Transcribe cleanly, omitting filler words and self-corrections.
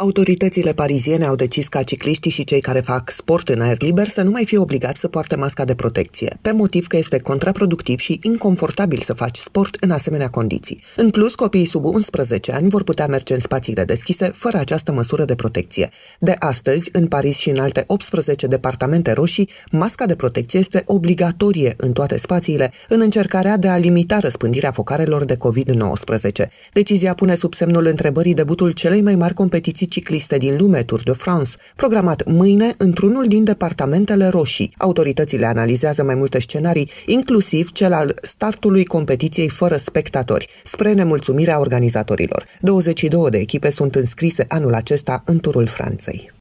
Autoritățile pariziene au decis ca cicliștii și cei care fac sport în aer liber să nu mai fie obligați să poarte masca de protecție, pe motiv că este contraproductiv și inconfortabil să faci sport în asemenea condiții. În plus, copiii sub 11 ani vor putea merge în spațiile deschise fără această măsură de protecție. De astăzi, în Paris și în alte 18 departamente roșii, masca de protecție este obligatorie în toate spațiile, în încercarea de a limita răspândirea focarelor de COVID-19. Decizia pune sub semnul întrebării debutul celei mai mari competiții cicliste din lume, Tour de France, programat mâine într-unul din departamentele roșii. Autoritățile analizează mai multe scenarii, inclusiv cel al startului competiției fără spectatori, spre nemulțumirea organizatorilor. 22 de echipe sunt înscrise anul acesta în Turul Franței.